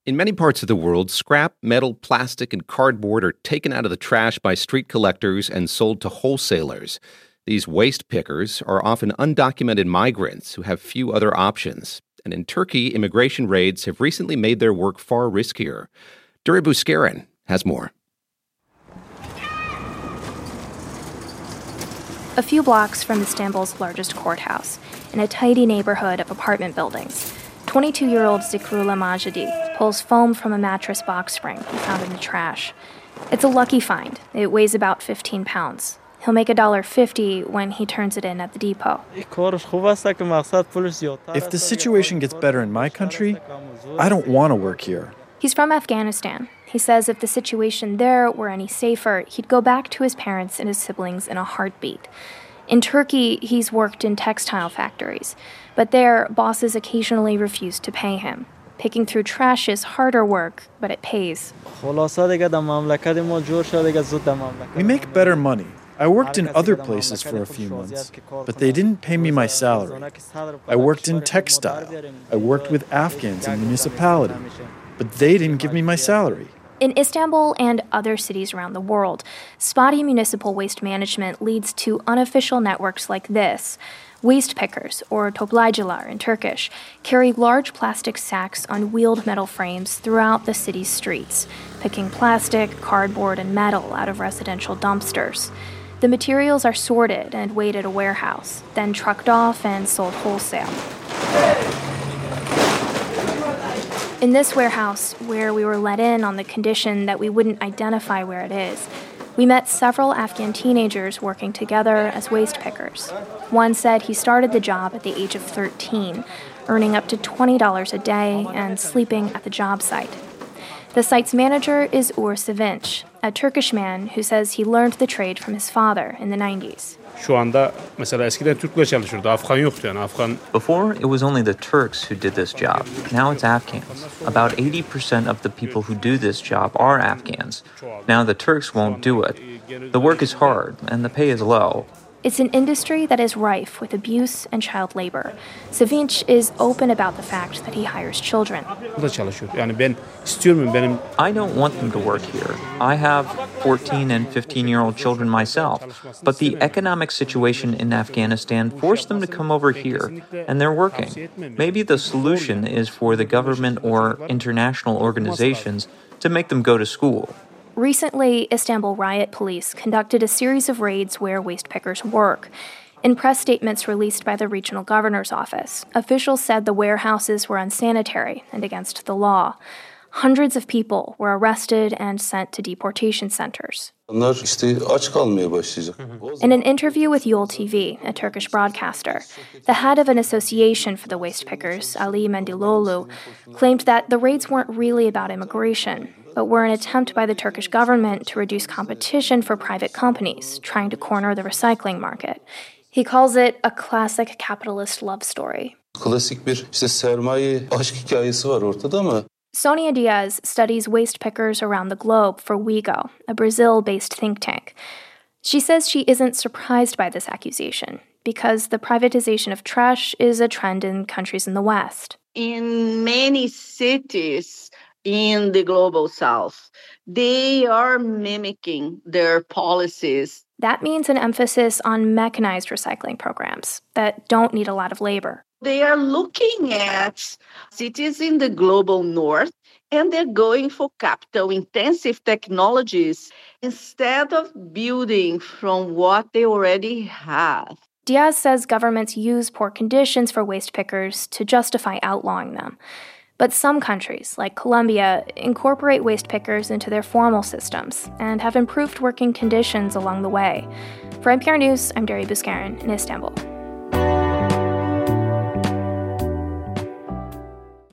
In many parts of the world, scrap, metal, plastic, and cardboard are taken out of the trash by street collectors and sold to wholesalers. These waste pickers are often undocumented migrants who have few other options. And in Turkey, immigration raids have recently made their work far riskier. Duri Buskarin has more. A few blocks from Istanbul's largest courthouse, in a tidy neighborhood of apartment buildings, 22-year-old Zikrullah Majidi pulls foam from a mattress box spring he found in the trash. It's a lucky find. It weighs about 15 pounds. He'll make $1.50 when he turns it in at the depot. If the situation gets better in my country, I don't want to work here. He's from Afghanistan. He says if the situation there were any safer, he'd go back to his parents and his siblings in a heartbeat. In Turkey, he's worked in textile factories, but there, bosses occasionally refuse to pay him. Picking through trash is harder work, but it pays. We make better money. I worked in other places for a few months, but they didn't pay me my salary. I worked in textile. I worked with Afghans in municipality, but they didn't give me my salary. In Istanbul and other cities around the world, spotty municipal waste management leads to unofficial networks like this. Waste pickers, or toplayıcılar in Turkish, carry large plastic sacks on wheeled metal frames throughout the city's streets, picking plastic, cardboard, and metal out of residential dumpsters. The materials are sorted and weighed at a warehouse, then trucked off and sold wholesale. In this warehouse, where we were let in on the condition that we wouldn't identify where it is, we met several Afghan teenagers working together as waste pickers. One said he started the job at the age of 13, earning up to $20 a day and sleeping at the job site. The site's manager is Uğur Sevinç, a Turkish man who says he learned the trade from his father in the 90s. Before, it was only the Turks who did this job. Now it's Afghans. About 80% of the people who do this job are Afghans. Now the Turks won't do it. The work is hard, and the pay is low. It's an industry that is rife with abuse and child labor. Sevinç is open about the fact that he hires children. I don't want them to work here. I have 14 and 15-year-old children myself, but the economic situation in Afghanistan forced them to come over here, and they're working. Maybe the solution is for the government or international organizations to make them go to school. Recently, Istanbul riot police conducted a series of raids where waste pickers work. In press statements released by the regional governor's office, officials said the warehouses were unsanitary and against the law. Hundreds of people were arrested and sent to deportation centers. In an interview with Yol TV, a Turkish broadcaster, the head of an association for the waste pickers, Ali Mendiloğlu, claimed that the raids weren't really about immigration, but were an attempt by the Turkish government to reduce competition for private companies trying to corner the recycling market. He calls it a classic capitalist love story. Sonia Diaz studies waste pickers around the globe for WeGo, a Brazil-based think tank. She says she isn't surprised by this accusation because the privatization of trash is a trend in countries in the West. In many cities in the global south, they are mimicking their policies. That means an emphasis on mechanized recycling programs that don't need a lot of labor. They are looking at cities in the global north, and they're going for capital-intensive technologies instead of building from what they already have. Diaz says governments use poor conditions for waste pickers to justify outlawing them. But some countries, like Colombia, incorporate waste pickers into their formal systems and have improved working conditions along the way. For NPR News, I'm Duri Buskarin in Istanbul.